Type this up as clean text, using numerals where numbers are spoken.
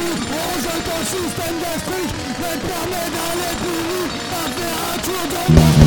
On jette ton système gastrique, mais te permet d'aller plus vite, à faire un tour de monde.